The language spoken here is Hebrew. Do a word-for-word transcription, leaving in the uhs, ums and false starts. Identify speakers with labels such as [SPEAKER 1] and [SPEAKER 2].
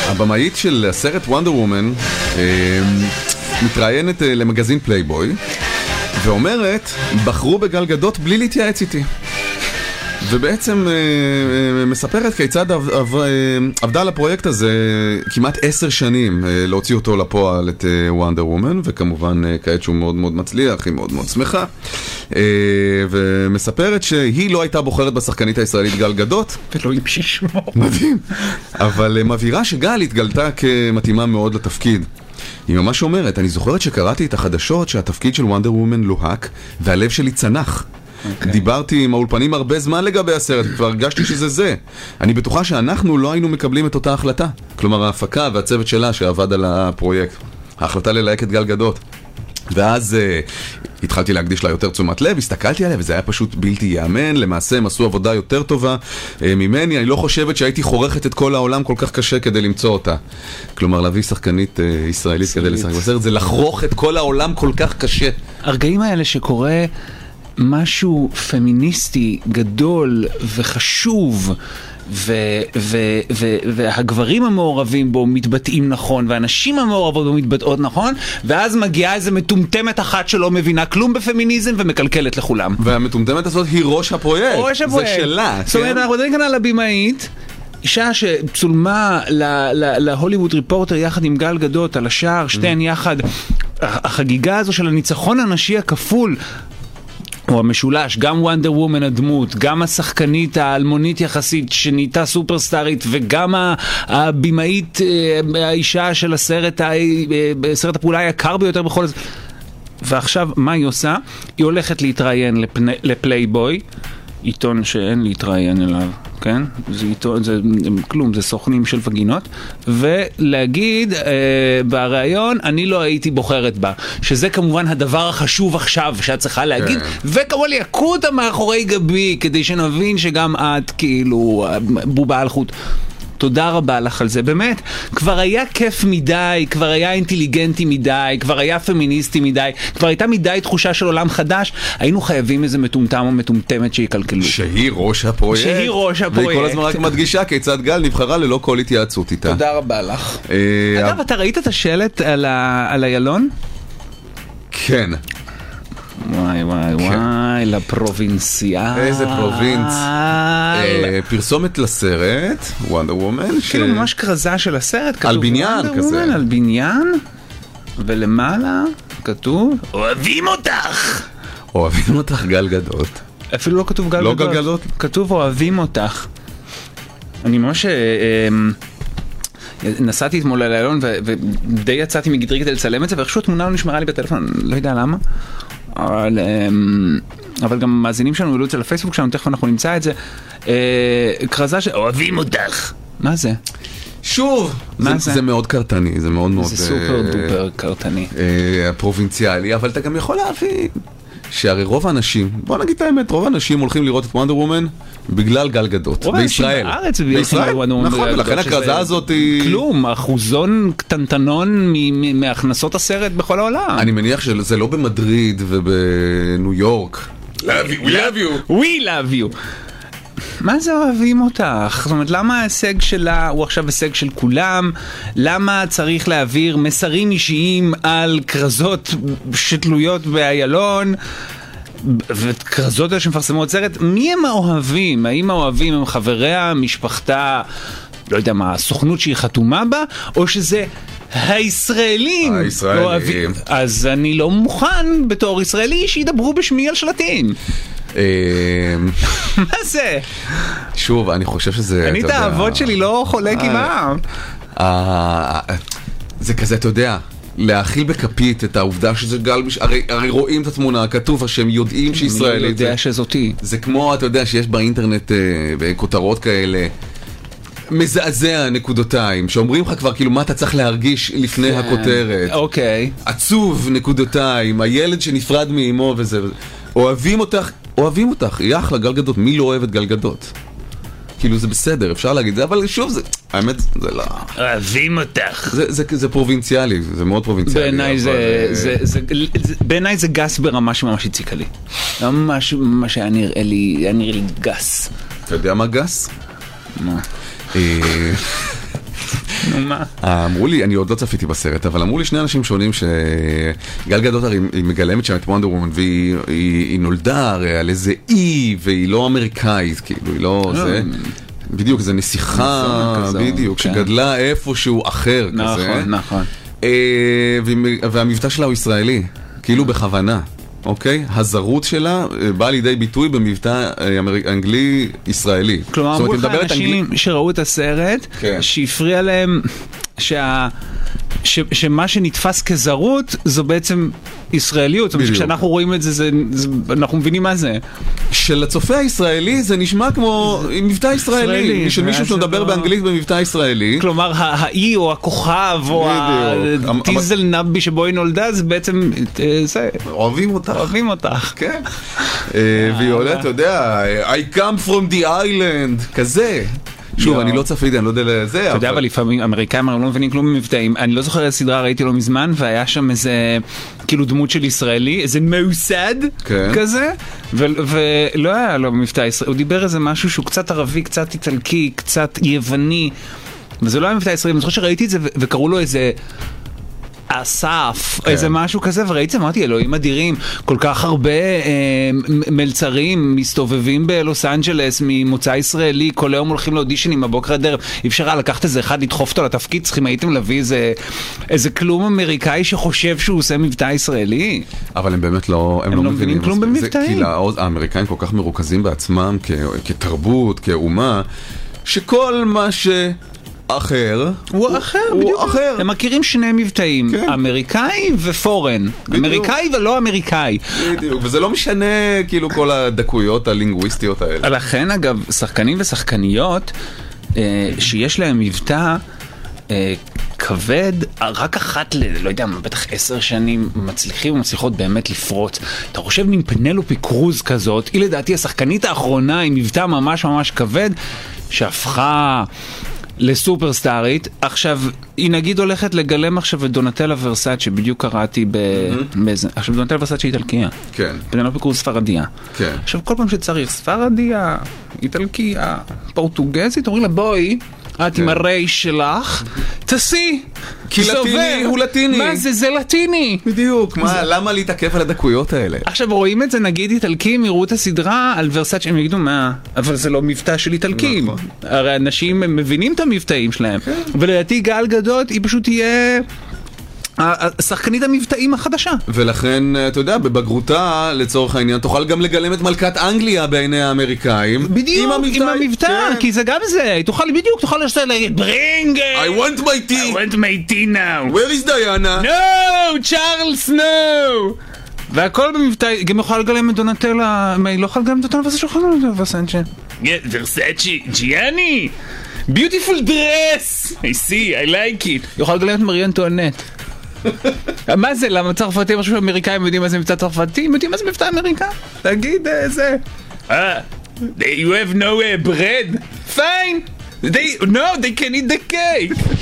[SPEAKER 1] הבמאית של הסרט וונדר וומן מתראיינת למגזין פלייבוי ואומרת, בחרו בגל גדות בלי להתייעץ איתי. ובעצם מספרת כיצד עבדה על הפרויקט הזה כמעט עשר שנים להוציא אותו לפועל את וונדר וומן, וכמובן כעת שהוא מאוד מאוד מצליח, היא מאוד מאוד שמחה, ומספרת שהיא לא הייתה בוחרת בשחקנית הישראלית גל גדות,
[SPEAKER 2] ולא ימשי שמו
[SPEAKER 1] מדהים, אבל מבהירה שגל התגלתה כמתאימה מאוד לתפקיד. היא ממש אומרת, אני זוכרת שקראתי את החדשות שהתפקיד של וונדר וומן לוהק והלב שלי צנח. Okay. דיברתי עם האולפנים הרבה זמן לגבי הסרט, כבר הרגשתי שזה זה. אני בטוחה שאנחנו לא היינו מקבלים את אותה החלטה. כלומר, ההפקה והצוות שלה שעבד על הפרויקט. ההחלטה ללהק את גל גדות. ואז uh, התחלתי להקדיש לה יותר תשומת לב, הסתכלתי עליה וזה היה פשוט בלתי יאמן. למעשה הם עשו עבודה יותר טובה uh, ממני. אני לא חושבת שהייתי חורכת את כל העולם כל כך קשה כדי למצוא אותה. כלומר, להביא שחקנית uh, ישראלית כדי לשחק בסרט, זה לחרוך את כל העולם כל כך קשה.
[SPEAKER 2] הרגעים האלה שקורה משהו פמיניסטי גדול וחשוב ו- ו- ו- והגברים המעורבים בו מתבטאים נכון והנשים המעורבות בו מתבטאות נכון, ואז מגיעה איזה מטומטמת אחת שלא מבינה כלום בפמיניזם ומקלקלת לכולם.
[SPEAKER 1] והמטומטמת הזאת היא ראש הפרויקט.
[SPEAKER 2] ראש הפרויקט.
[SPEAKER 1] זה שלה.
[SPEAKER 2] זאת אומרת, אנחנו מדברים כאן על הבמאית, אישה שצולמה להוליווד ריפורטר יחד עם גל גדות על השער, שתיהן יחד. החגיגה הזו של הניצחון הנשי הכפול או המשולש, גם וונדר וומן הדמות, גם השחקנית האלמונית יחסית שנהייתה סופרסטארית, וגם הבמאית, האישה של הסרט, סרט הפעולה היקר ביותר בכל זה. ועכשיו, מה היא עושה? היא הולכת להתראיין לפלייבוי, עיתון שאין להתראיין אליו, כן? זה עיתון, זה כלום, זה סוכנים של וגינות, ולהגיד אה, בראיון, אני לא הייתי בוחרת בה, שזה כמובן הדבר החשוב עכשיו שאת צריכה להגיד, כן. וכמובן יקו אותה מאחורי גבי, כדי שנבין שגם את כאילו בובה על חוט. תודה רבה לך על זה, באמת, כבר היה כיף מדי, כבר היה אינטליגנטי מדי, כבר היה פמיניסטי מדי, כבר הייתה מדי תחושה של עולם חדש, היינו חייבים איזה מטומטם או מטומטמת שיקלקלו.
[SPEAKER 1] שהיא ראש הפרויקט.
[SPEAKER 2] שהיא ראש הפרויקט.
[SPEAKER 1] והיא כל הזמן רק מדגישה כיצד גל נבחרה ללא כל התייעצות איתה.
[SPEAKER 2] תודה רבה לך. אגב, אתה ראית את השלט על הילון?
[SPEAKER 1] כן.
[SPEAKER 2] וואי וואי וואי, לפרובינציאל.
[SPEAKER 1] איזה פרובינץ. פרסומת לסרט, וונדר וומן.
[SPEAKER 2] כאילו ממש כרזה של הסרט.
[SPEAKER 1] על בניין כזה.
[SPEAKER 2] על בניין, ולמעלה כתוב, אוהבים אותך.
[SPEAKER 1] אוהבים אותך גל גדות.
[SPEAKER 2] אפילו לא כתוב גל גדות.
[SPEAKER 1] לא גל גדות?
[SPEAKER 2] כתוב אוהבים אותך. אני ממש... נסעתי אתמול לליון ודי יצאתי מגדרי כדי לצלם את זה, ואיכשהו התמונה לא נשמרה לי בטלפון, לא יודע למה. אבל, אבל גם מאזינים שלנו העלו את זה לפייסבוק שלנו, תכף אנחנו נמצא את זה. כרזה שאוהבים אותך. מה זה?
[SPEAKER 1] שוב, זה, זה? זה מאוד קרטני, זה מאוד מאוד...
[SPEAKER 2] זה סופר דופר קרטני.
[SPEAKER 1] פרובינציאלי, אבל אתה גם יכול להביא... שהרי רוב האנשים, בוא נגיד את האמת, רוב האנשים הולכים לראות את וונדר וומן בגלל גל גדות. בישראל. בישראל, נכון, ולכן הכרזה הזאת היא...
[SPEAKER 2] כלום, אחוזון קטנטנון מהכנסות הסרט בכל העולם.
[SPEAKER 1] אני מניח שזה לא במדריד ובניו יורק. Love you, we love you.
[SPEAKER 2] We love you. מה זה אוהבים אותך? זאת אומרת, למה ההישג שלה הוא עכשיו הישג של כולם? למה צריך להעביר מסרים אישיים על כרזות שתלויות באיילון? וכרזות האלה שמפרסמות סרט? מי הם האוהבים? האם האוהבים הם חבריה, משפחתה, לא יודע מה, הסוכנות שהיא חתומה בה? או שזה... הישראלים.
[SPEAKER 1] הישראלים.
[SPEAKER 2] אז אני לא מוכן בתור ישראלי שידברו בשמי על שלטים. מה זה?
[SPEAKER 1] שוב, אני חושב שזה...
[SPEAKER 2] אני את האבות שלי לא חולק עם העם.
[SPEAKER 1] זה כזה, אתה יודע, להאכיל בכפית את העובדה שזה גל... הרי רואים את התמונה, כתוב שהם יודעים שישראלית.
[SPEAKER 2] אני יודע שזאתי.
[SPEAKER 1] זה כמו, אתה יודע, שיש באינטרנט כותרות כאלה... מזעזע נקודותיים, שאומרים לך כבר כאילו מה אתה צריך להרגיש לפני הכותרת.
[SPEAKER 2] אוקיי.
[SPEAKER 1] עצוב נקודותיים, הילד שנפרד מאמו וזה. אוהבים אותך, אוהבים אותך, היא אחלה גל גדות, מי לא אוהב את גל גדות? כאילו זה בסדר, אפשר להגיד זה, אבל שוב זה, האמת זה לא...
[SPEAKER 2] אוהבים אותך.
[SPEAKER 1] זה, זה, זה פרובינציאלי, זה מאוד פרובינציאלי.
[SPEAKER 2] בעיניי זה, זה, זה, זה, בעיניי זה גס ברמה שממש הציקה לי. ממש, ממש היה נראה לי, היה נראה לי גס.
[SPEAKER 1] אתה יודע מה גס?
[SPEAKER 2] מה? נו מה?
[SPEAKER 1] אמרו לי, אני עוד לא צפיתי בסרט, אבל אמרו לי שני אנשים שונים שגל גדות הרי היא מגלמת שם את וונדר וומן, והיא היא, היא נולדה הרי על איזה אי, והיא לא אמריקאית, כאילו, היא לא זה... בדיוק, זה נסיכה, בדיוק, שגדלה איפשהו אחר כזה.
[SPEAKER 2] נכון, נכון.
[SPEAKER 1] והמבטא שלה הוא ישראלי, כאילו בכוונה. אוקיי? הזרות שלה באה לידי ביטוי במבטא אנגלי-ישראלי.
[SPEAKER 2] כלומר, אמרו לך אנשים שראו את הסרט, שהפריע להם שמה שנתפס כזרות זו בעצם ישראליות. זאת אומרת שכשאנחנו רואים את זה, אנחנו מבינים מה זה.
[SPEAKER 1] שלצופה הישראלי זה נשמע כמו מבטא ישראלי. של מישהו שמדבר באנגלית במבטא ישראלי.
[SPEAKER 2] כלומר, האי או הכוכב או הטיזל נבי שבו היא נולדה, זה בעצם...
[SPEAKER 1] אוהבים אותך.
[SPEAKER 2] אוהבים אותך.
[SPEAKER 1] כן. והיא עולה, אתה יודע, I come from the island, כזה. שוב, אני לא צפיתי, אני לא יודע לזה.
[SPEAKER 2] אתה יודע, אבל לפעמים אמריקאים לא מבינים כלום במבטאים. אני לא זוכר איזה סדרה, ראיתי לו מזמן, והיה שם איזה, כאילו דמות של ישראלי, איזה מאוסד כזה, ולא היה לו מבטא ישראלי. הוא דיבר איזה משהו שהוא קצת ערבי, קצת איטלקי, קצת יווני, וזה לא היה מבטא ישראלי. אני זוכר שראיתי את זה, וקראו לו איזה... אסף, איזה משהו כזה, וראיתי, אמרתי, אלוהים אדירים, כל כך הרבה מלצרים מסתובבים בלוס אנג'לס ממוצא ישראלי, כל היום הולכים לאודישנים הבוקר עד ערב, אי אפשר היה לקחת איזה אחד, לדחוף אותו לתפקיד, צריכים הייתם להביא איזה כלום אמריקאי שחושב שהוא עושה מבטא ישראלי.
[SPEAKER 1] אבל הם באמת לא, הם לא מבינים
[SPEAKER 2] כלום במבטאים.
[SPEAKER 1] כי האמריקאים כל כך מרוכזים בעצמם כתרבות, כאומה, שכל מה ש... אחר.
[SPEAKER 2] הוא אחר, בדיוק. אחר. הם מכירים שני מבטאים, אמריקאי ופורן. אמריקאי ולא אמריקאי.
[SPEAKER 1] בדיוק, וזה לא משנה כאילו כל הדקויות הלינגוויסטיות האלה.
[SPEAKER 2] לכן אגב, שחקנים ושחקניות שיש להם מבטא כבד, רק אחת ל... לא יודע, בטח עשר שנים מצליחים ומצליחות באמת לפרוץ. אתה חושב עם פנלופי קרוז כזאת, היא לדעתי השחקנית האחרונה עם מבטא ממש ממש כבד, שהפכה... לסופרסטארית. עכשיו, היא נגיד הולכת לגלם עכשיו את דונטלה ורסאצ'ה, שבדיוק קראתי באיזה... עכשיו, דונטלה ורסאצ'ה היא איטלקיה.
[SPEAKER 1] כן.
[SPEAKER 2] פנלופי קרוז ספרדיה.
[SPEAKER 1] כן.
[SPEAKER 2] עכשיו, כל פעם שצריך ספרדיה, איטלקיה, פורטוגזית, אומרים לה, בואי, את עם הרייש שלך, תעשי.
[SPEAKER 1] כי לטיני הוא לטיני.
[SPEAKER 2] מה זה? זה לטיני.
[SPEAKER 1] בדיוק. מה, למה להתעכב על הדקויות האלה?
[SPEAKER 2] עכשיו רואים את זה, נגיד איטלקים יראו את הסדרה על ורסאצ'ה, הם יגידו, מה? אבל זה לא מבטא של איטלקים. הרי אנשים מבינים את המבטאים שלהם. ולדעתי גל גדות היא פשוט תהיה... השחקנית המבטאים החדשה.
[SPEAKER 1] ולכן, אתה יודע, בבגרותה, לצורך העניין, תוכל גם לגלם את מלכת אנגליה בעיני האמריקאים.
[SPEAKER 2] בדיוק, עם המבטא, כי זה גם זה. תוכל, בדיוק, תוכל להגיד, bring it!
[SPEAKER 1] I want my tea!
[SPEAKER 2] I want my tea now!
[SPEAKER 1] Where is Diana?
[SPEAKER 2] No! Charles, no! והכל במבטא, גם יוכל לגלם את דונטלה, מה, היא לא יכולה לגלם את דונטלה ורסאצ'ה, שיוכל לגלם את ורסאצ'ה. ורסאצ'ה, ג'יאני! Beautiful dress! I see, I like it. יוכל לגלם את מרי אנטואנט. מה זה? למה צרפתים, משהו שאמריקאים יודעים מה זה מבטא צרפתי? יודעים מה זה מבטא אמריקה? תגיד זה. אה, you have no bread? Fine! They, no, they can eat the cake!